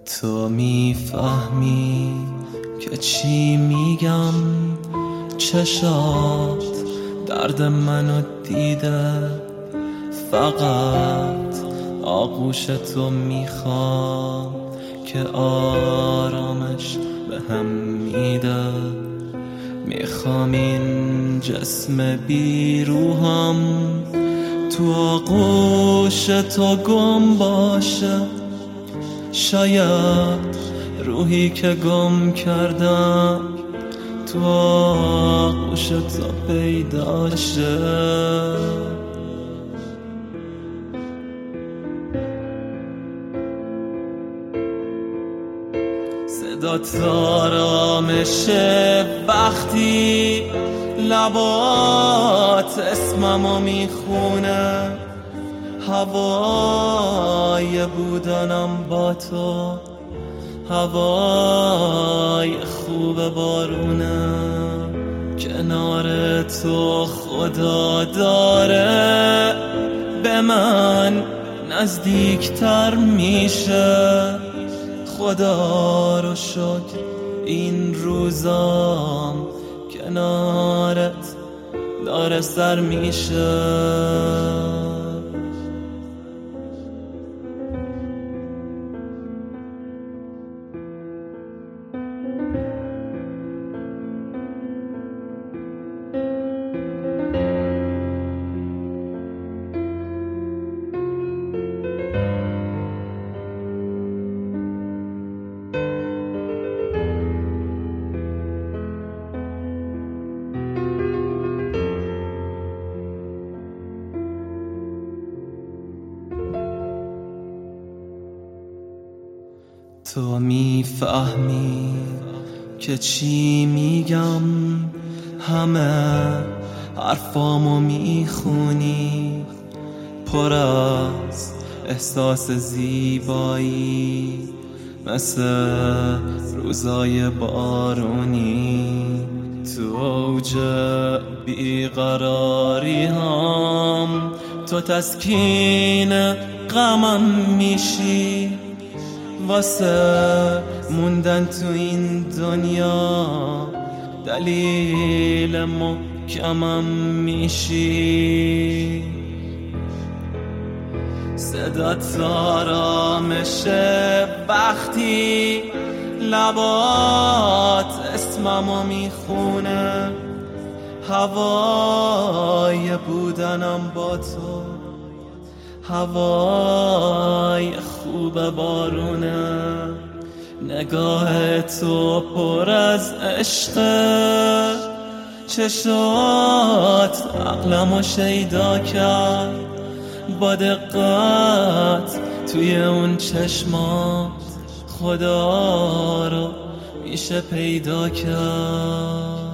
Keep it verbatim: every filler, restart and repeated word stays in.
تو میفهمی که چی میگم، چشات درد منو دیده، فقط آغوش تو میخوام که آرامش به هم میده. میخوام این جسم بیروحم تو آغوش تو گم باشه، شاید روحی که گم کردم تو آغوش تو پیدا شه. صدات آرامشه وقتی لبات اسممو میخونه، هوای بودنم با تو، هوای خوب بارونه. کنار تو خدا داره به من نزدیکتر میشه، خدا رو شکر این روزام کنارت داره سر میشه. تو میفهمی که چی میگم، همه حرفامو میخونی، پر از احساس زیبایی مثل روزای بارونی. تو اوج بیقراری هم تو تسکین غمم میشی، واسه موندن تو این دنیا دلیل محکمم میشی. صدات آرامشه وقتی لبات اسممو میخونه، هوای بودنم با تو، هوای خوب بارونه. نگاه تو پر از عشقه، چشات عقلمو شیدا کرد، با دقت توی اون چشمات خدا رو میشه پیدا کرد.